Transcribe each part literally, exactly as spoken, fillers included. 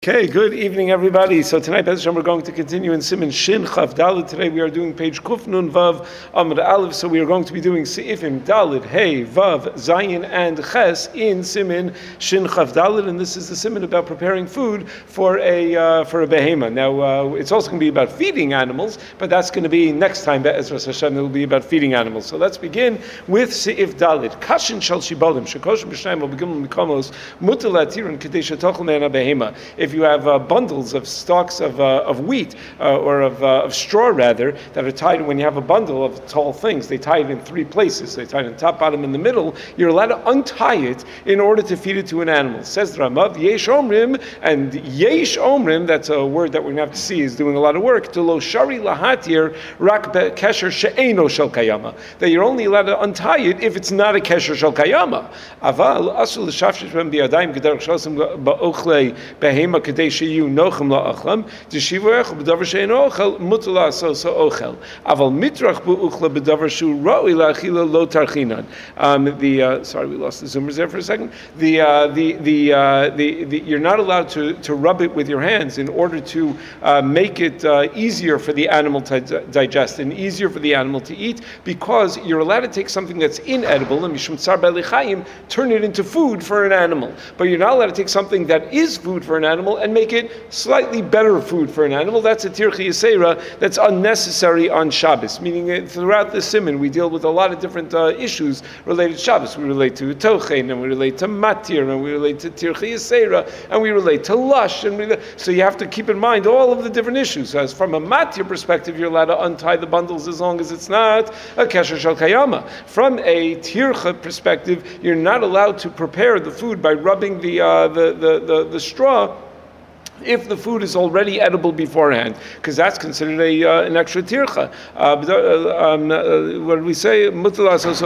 Okay, good evening, everybody. So tonight, Bez Hashem, we're going to continue in Siman Shin Chav Dalet. Today we are doing page Kuf Nun Vav Amud Aleph. So we are going to be doing Seifim Dalet, Hey, Vav, Zayin, and Ches in Siman Shin Chav Dalet, and this is the Siman about preparing food for a uh, for a behema. Now uh, it's also going to be about feeding animals, but that's going to be next time. Be'ezras Hashem, it will be about feeding animals. So let's begin with Seif Dalet. Kashin Shal Shibalim Shekosh B'Shnayim Obegimel Mikomos Mutal Atiron Kadei Shetochel Me'ana Behema. If you have uh, bundles of stalks of uh, of wheat uh, or of, uh, of straw rather that are tied, when you have a bundle of tall things, they tie it in three places. They tie it on top, bottom, in the middle. You're allowed to untie it in order to feed it to an animal. Says the Ramav, Yesh Omrim, and Yesh Omrim, that's a word that we're going to have to see is doing a lot of work, to Lo Shari Lahatir Rak Kesher She'eno Shel Kayama, that you're only allowed to untie it if it's not a Kesher Shel Kayama. Aval Asul L'Shafshish Ben B'Yadayim G'derach Shosim Ba'ochlei Behema Kadei Sheyu Nochem La'achlam D'Shivu Echel B'Davar She'eno Ochel Mutal La'aso So Ochel Aval Mitrach B'Uchla B'Davar Shu Roi La'achila Lo Tarchinan. Um, the uh, sorry, we lost the zoomers there for a second. The uh, the the, uh, the the you're not allowed to, to rub it with your hands in order to uh, make it uh, easier for the animal to d- digest and easier for the animal to eat, because you're allowed to take something that's inedible and Mishum Tsar B'Li Chayim, turn it into food for an animal. But you're not allowed to take something that is food for an animal and make it slightly better food for an animal. That's a tirchi yisera that's unnecessary on Shabbos. Meaning that throughout the Siman we deal with a lot of different uh, issues related to Shabbos. We relate to tochein, and we relate to matir, and we relate to tirchi yisera, and we relate to lush. And we, so you have to keep in mind all of the different issues. As from a matir perspective, you're allowed to untie the bundles as long as it's not a kesher shel kayama. From a tircha perspective, you're not allowed to prepare the food by rubbing the uh, the, the, the the straw if the food is already edible beforehand, because that's considered a uh, an extra tircha. Uh, um, uh, what do we say? To uh,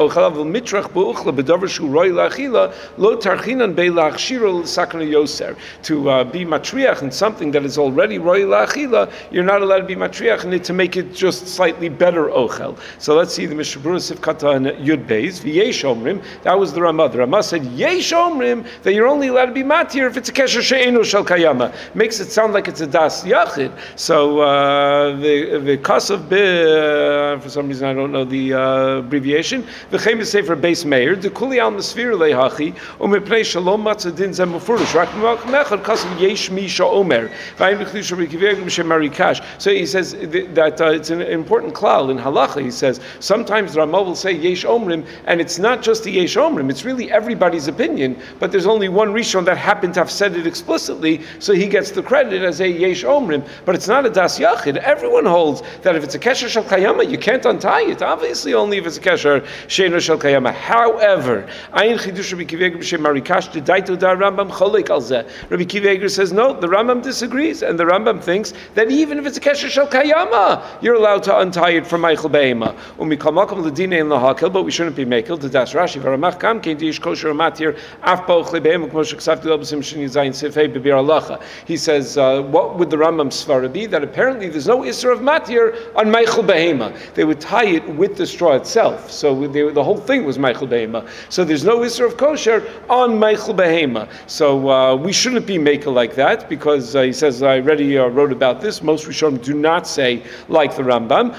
be matriach in something that is already roi la'achila, you're not allowed to be matriach in it to make it just slightly better ochel. So let's see the Mishnah Berurah Sifkata and Yud Beis. V'yesh omrim, that was the Ramah. The Ramah said yesh omrim, that you're only allowed to be matir if it's a kesher she'enu shel kayama. Makes it sound like it's a das yachid. So uh, the the kasav be uh, for some reason I don't know the uh, abbreviation. V'cheim sefer beis meir the kuli al mesfir lehachi umepnei shalom matzadin zem mufurish rak mechad kasav yesh misha omer v'ayim b'chlisha rikivegim shemarikash. So he says that uh, it's an important klal in halacha. He says sometimes the Ramah will say yesh omrim, and it's not just the yesh omrim. It's really everybody's opinion, but there's only one Rishon that happened to have said it explicitly, so he gets the credit as a yesh omrim, but it's not a das yachid. Everyone holds that if it's a kesher shel kayama, you can't untie it. Obviously, only if it's a kesher she'eno shel kayama. However, ayin chidush Rabbi Akiva Eiger b'shem Marikash dedaito da Rambam cholek al zeh. Rabbi Akiva Eiger says no. The Rambam disagrees, and the Rambam thinks that even if it's a kesher shel kayama, you're allowed to untie it from Michael Behema. Umikol makom ledinei in lahakel, but we shouldn't be makel. The das Rashi v'Ramach kam kein diish kosher matir af ba'ochlei behema k'mo sheksavti lo b'sim sheni zayin sifei b'bir halacha. He says, uh, what would the Rambam svara be? That apparently there's no isser of matir on Michael Behema. They would tie it with the straw itself. So they, the whole thing was Michael Behema. So there's no isser of kosher on Michael Behema. So uh, we shouldn't be makel like that, because uh, he says, I already uh, wrote about this. Most Rishonim do not say like the Rambam.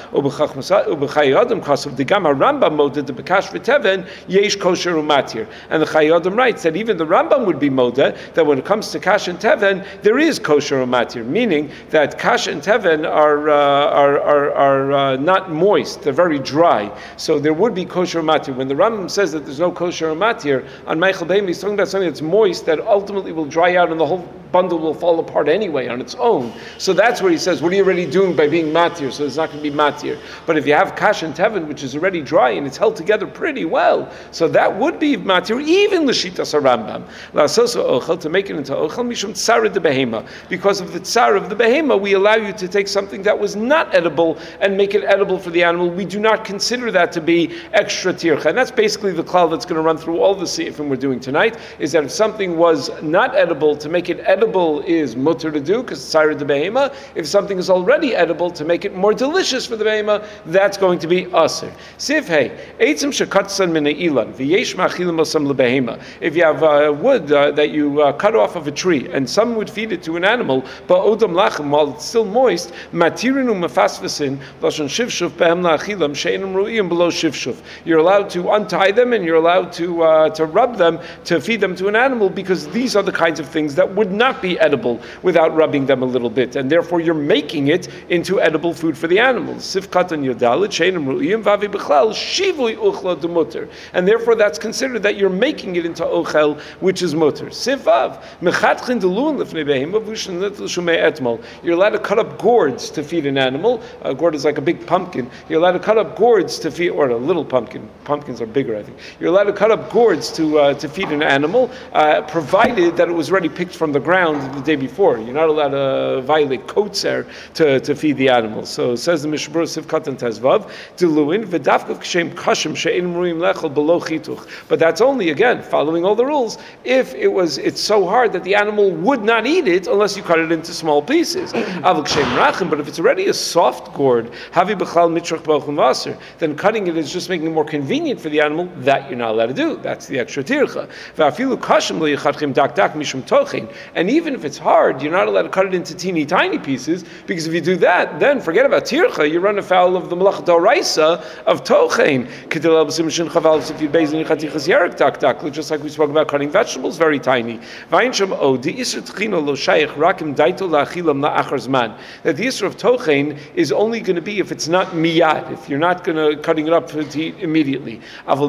And the Chayei Adam writes that even the Rambam would be modeh, that when it comes to kash and teven, there is kosher or matir, meaning that kash and teven are uh, are are, are uh, not moist; they're very dry. So there would be kosher or matir. When the Rambam says that there's no kosher or matir on Michael Behema, he's talking about something that's moist that ultimately will dry out, and the whole bundle will fall apart anyway on its own. So that's where he says, what are you already doing by being matir? So it's not going to be matir. But if you have kash and teven, which is already dry and it's held together pretty well, so that would be matir, even l'shitas Rambam. La'asoso ochel, to make it into ochel, mishum tsara de behema. Because of the tsar of the behema, we allow you to take something that was not edible and make it edible for the animal. We do not consider that to be extra tircha. And that's basically the klal that's going to run through all the seifim we're doing tonight, is that if something was not edible, to make it edible is mutter to do, because it's tsara de behema. If something is already edible, to make it more delicious for the behema, that's going to be aser. Sif hey, eitzim shekatsan min ilan v'yesh machilim osam lebehema. If you have uh, wood uh, that you uh, cut off of a tree, and some would feed it it to an animal, but odam lachem, while it's still moist, matirinu mefasvesin, lashon shivshuv behem la'achilam, she'enum ru'iyim below shivshuv. You're allowed to untie them and you're allowed to uh, to rub them, to feed them to an animal, because these are the kinds of things that would not be edible without rubbing them a little bit, and therefore you're making it into edible food for the animals. Sifkatan yodalit, she'enum ru'iyim, vavi b'chlal, shivui uchla demuter. And therefore that's considered that you're making it into ochel, which is mutter. Sivav, mechatchin delun lifnei behema, v'ushin litl shumei etmol. You're allowed to cut up gourds to feed an animal. A gourd is like a big pumpkin. You're allowed to cut up gourds to feed, or a little pumpkin. Pumpkins are bigger, I think. You're allowed to cut up gourds to uh, to feed an animal, uh, provided that it was already picked from the ground the day before. You're not allowed to violate kotzer to, to feed the animal. So says the Mishnah Berurah Sivkatan Tezvav, Diluin v'dafkav k'shem kashim she'enim ruim lechel below chituch. But that's only, again, following all the rules, if it was it's so hard that the animal would not eat it unless you cut it into small pieces. But if it's already a soft gourd, then cutting it is just making it more convenient for the animal. That you're not allowed to do. That's the extra tircha. And even if it's hard, you're not allowed to cut it into teeny tiny pieces, because if you do that, then forget about tircha, you run afoul of the malach d'oraisa of tochein. Just like we spoke about cutting vegetables, very tiny. That the issue of tochein is only going to be if it's not miyad, if you're not going to cutting it up to eat immediately.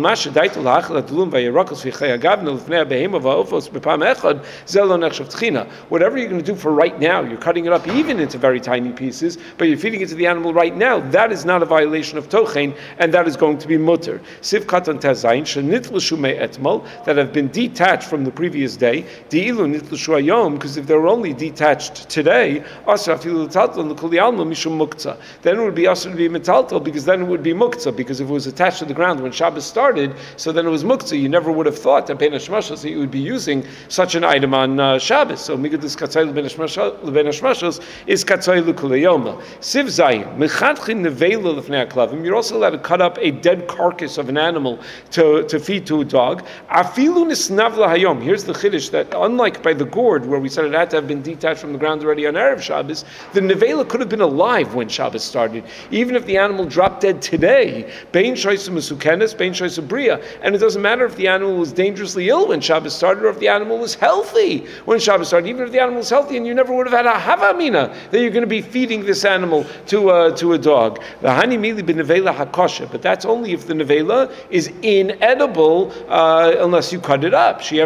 Whatever you're going to do for right now, you're cutting it up even into very tiny pieces, but you're feeding it to the animal right now, that is not a violation of tochein, and that is going to be mutter. Siv katan tezayin shenitlushu me'etmol, that have been detached from the previous day, di'ilu nitlushu hayom, because if they were only detached today, asra afilu l'taltal l'kuli alma mishum muktzah, then it would be asra to be metaltal, because then it would be muktzah, because if it was attached to the ground when Shabbos started, so then it was muktzah. You never would have thought that bein hashmashos that you would be using such an item on uh, Shabbos. So migadus katzay bein hashmashos is katzay l'kuli yoma. Siv zayin mechatchin nevela l'fnei haklavim. You're also allowed to cut up a dead carcass of an animal to, to feed to a dog. Afilu nisnavla hayom. Here's the chiddush, that unlike by the gourd, where we said it had to have been detached from the ground already on Erev Shabbos, the nevela could have been alive when Shabbos started, even if the animal dropped dead today. Bein shoysa mesukenes, bein shoysa bria. And it doesn't matter if the animal was dangerously ill when Shabbos started, or if the animal was healthy when Shabbos started. Even if the animal was healthy, and you never would have had a havamina that you're going to be feeding this animal to uh, to a dog. But that's only if the nevela is inedible, uh, unless you cut it up. Again,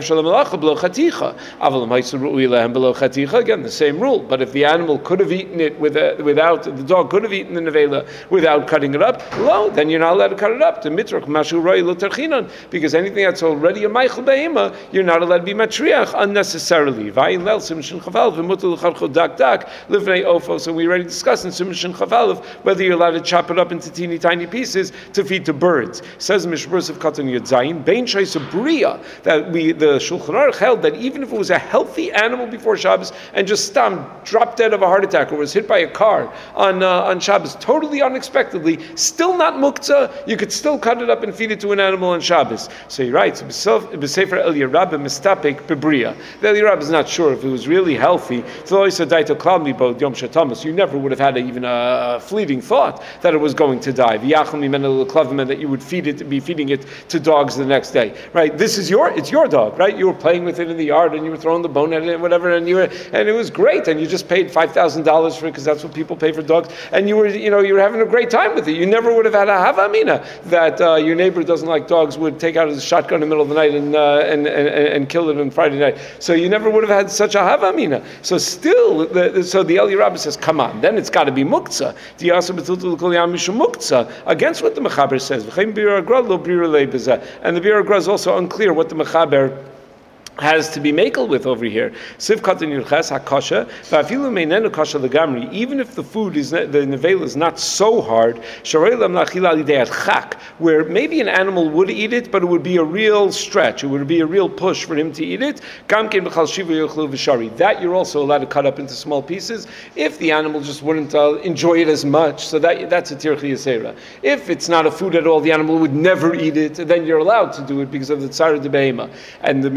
the same rule. But if the animal could have eaten it with a, without, the dog could have eaten the nevela without cutting it up, well, then you're not allowed to cut it up. Because anything that's already a meichel behema, you're not allowed to be matriach unnecessarily. So we already discussed in Simon Shin Chavalev whether you're allowed to chop it up into teeny tiny pieces to feed to birds. Says Mishnah Berurah Katan Yudzayin, Bein Shaysa Bria, that we the Shulchan Aruch held that even if it was a healthy animal before Shabbos and just stopped, dropped dead of a heart attack, or was hit by a car on uh, on Shabbos, totally unexpectedly, still not muktzah, you could still cut it up and feed it to an animal on Shabbos. So he writes, B'Sefer Eliyah Rabbe Mistapek B'Bria. The Eliyah Rabbe is not sure if it was really healthy. So he said, Daito Klalmi Bo Yom Shatamas. You never would have had a, even a fleeting thought that it was going to die. And that you would feed it, be feeding it to dogs the next day, right? This is your, it's your dog, right? You were playing with it in the yard, and you were throwing the bone at it, and whatever, and you were, and it was great, and you just paid five thousand dollars for it because that's what people pay for dogs, and you were, you know, you were having a great time with it. You never would have had a havamina that uh, your neighbor doesn't like dogs would take out his shotgun in the middle of the night and uh, and, and and kill it on Friday night. So you never would have had such a havamina. So still, the, so the Eliyah Rabbe says, come on, then it's got to be muktzah. Against what the Mechaber says. And the Bir Agra is also unclear what the Mechaber has to be makel with over here. Sivkat in Yurches hakasha, va'afilu meinenu kasha legamri. Even if the food is the nevela is not so hard, shareilam lachila lidei chak, where maybe an animal would eat it, but it would be a real stretch. It would be a real push for him to eat it. Gamkein b'chal shiva yochlu v'shari. That you're also allowed to cut up into small pieces if the animal just wouldn't uh, enjoy it as much. So that that's a tirchi yasera. If it's not a food at all, the animal would never eat it. Then you're allowed to do it because of the tzara de behema. And the Mishnah Berurah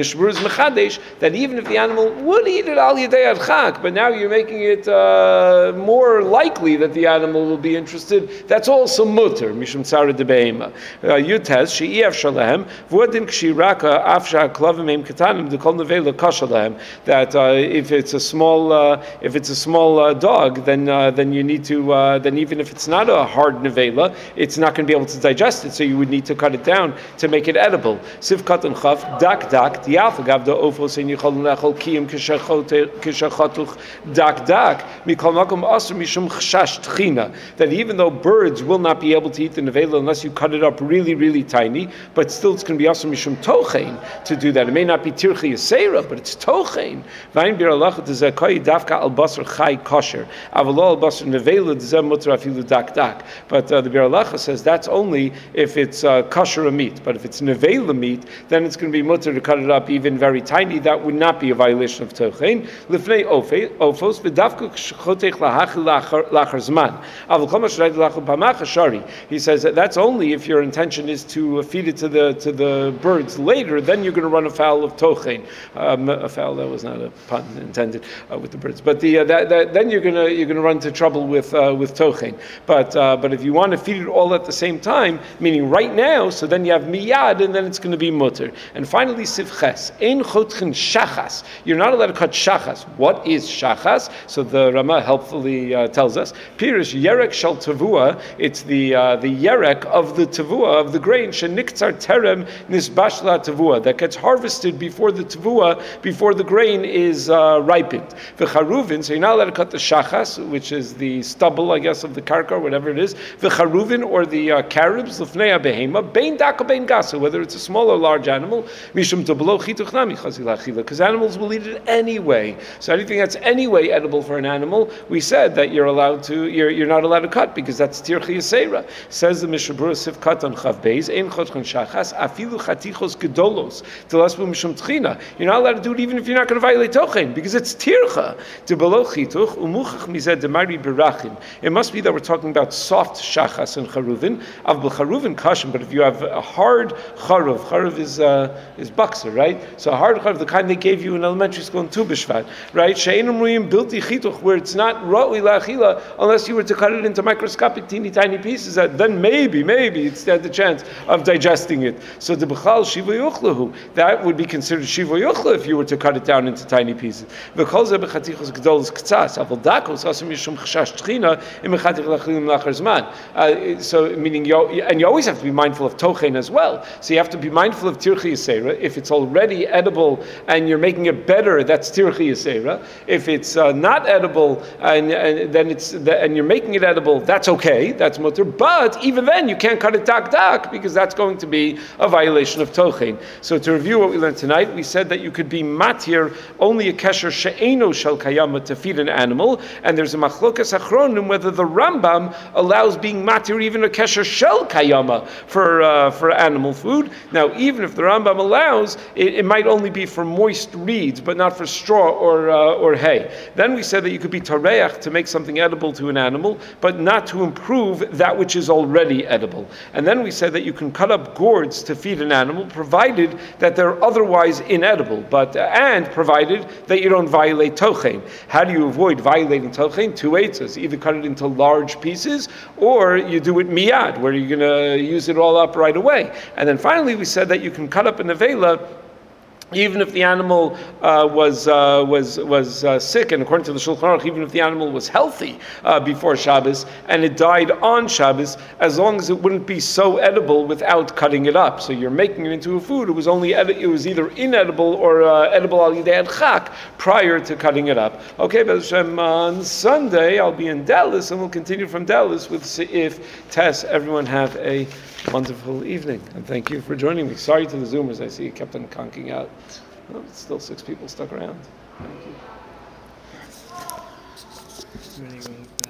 mechadesh that even if the animal would eat it al yedei adchak, but now you're making it uh, more likely that the animal will be interested, that's also mutter, mishum tzara de be'ema. Yutes, she'iev shalahem, v'odin k'shiraka afsha klavim em ketanim, de kol nevela kashalahem, that uh, if it's a small, uh, if it's a small uh, dog, then uh, then you need to, uh, then even if it's not a hard nevela, it's not going to be able to digest it, so you would need to cut it down to make it edible. Siv katan chaf, dak dak, diaf gavda ofos en yichol nechol kiyim kishachatuch dak dak, mikol makom asr mishum chshash tchina, that even though birds will not be able to eat the nevela unless you cut it up really, really tiny, but still it's going to be asr mishum tochein to do that. It may not be tirchi yaseira, but it's tochein. Vayin bir alach tezakai dafka al basar chai kosher, avalo al basar nevela dzem mutar afilu dak dak. But uh, the Bir Halacha says that's only if it's uh, kosher meat. But if it's nevela meat, then it's going to be mutter to cut it up even very tiny. That would not be a violation of tochein. Lifnei ofos v'davku chotech lahachil lachar zman. Avol kol ma shrayt lachar pamach hashari. He says that that's only if your intention is to feed it to the to the birds later. Then you're going to run afoul of tochein. Um, afoul, that was not a pun intended uh, with the birds. But the uh, that, that, then you're going to you're going to run into trouble with uh, with tochein. But uh, but if you want to feed it all at the same time, meaning right now, so then you have miyad, and then it's going to be mutter. And finally, sivches ein chotchen shachas. You're not allowed to cut shachas. What is shachas? So the Rama helpfully uh, tells us, Pirish yerek shel tavua. It's the uh, the yerek of the tavua of the grain sheniktzar terem nisbashla tavua that gets harvested before the tavua, before the grain is uh, ripened. V'charuvin. So you're not allowed to cut the shachas, which is the stubble, I guess, of the karka, whatever it is. V'charuvin, or the uh, caribs, l'fnei behema, bein daka bein gasa, whether it's a small or large animal, mishum tablo chituch nami chazil achila, because animals will eat it anyway. So anything that's anyway edible for an animal, we said that you're allowed to, you're, you're not allowed to cut because that's tirchi yaseira. Says the Mishnah Berurah Sif Katan Chav Beis, ein chotchen shachas afilu chatichos gedolos telasbu mishum tchina. You're not allowed to do it even if you're not going to violate tochen because it's tircha. Tebelo chituch umuchach mized demari berachim. It must be that we're talking about soft shachas and charuvin. Av b'charuvin kashim, but if you have a hard charuv, charuv is uh, is bakser, right? So a hard charuv, the kind they gave you in elementary school in Tu B'Shvat, right? She'enim ruim bilti chituch, where it's not ra'ui la'achila unless you were to cut it into microscopic, teeny tiny pieces. That then maybe, maybe it's had the chance of digesting it. So the b'chal shiva yuchlahu, that would be considered shiva yuchla if you were to cut it down into tiny pieces. V'kol ze b'chatichos gedolos k'tzas, avol dakos asim yishum chashash tchina im mechatich lachilim lachar zman. So meaning you and you always have to be mindful of tochen as well. So you have to be mindful of tirchi yaseira. If it's already edible and you're making it better, that's tirchi yaseira. If it's uh, not edible and, and then it's and you're making it edible, that's okay, that's mutter. But even then, you can't cut it dak dak because that's going to be a violation of tochen. So to review what we learned tonight, we said that you could be matir only a kesher she'eno shel kayama to feed an animal, and there's a machlokas achronim whether the Rambam allows being matir even a kesher shel kayama for uh, for animal food. Now, even if the Rambam allows, it, it might only be for moist reeds, but not for straw or uh, or hay. Then we said that you could be tareach to make something edible to an animal, but not to improve that which is already edible. And then we said that you can cut up gourds to feed an animal, provided that they're otherwise inedible, but uh, and provided that you don't violate tochen. How do you avoid violating tochen? Two eitzes: either cut it into large pieces, or you do it miyad, where you're going to use it all up right away. And then finally, we said that you can cut up a nevela even if the animal uh, was uh, was was uh, sick, and according to the Shulchan Aruch, even if the animal was healthy uh, before Shabbos and it died on Shabbos, as long as it wouldn't be so edible without cutting it up. So you're making it into a food. It was only edi- it was either inedible or uh, edible al yidei adchak prior to cutting it up. Okay, B'ez Hashem, on Sunday I'll be in Dallas, and we'll continue from Dallas with Seif Tess. Everyone have a wonderful evening, and thank you for joining me. Sorry to the Zoomers, I see you kept on conking out. Oh, still six people stuck around. Thank you.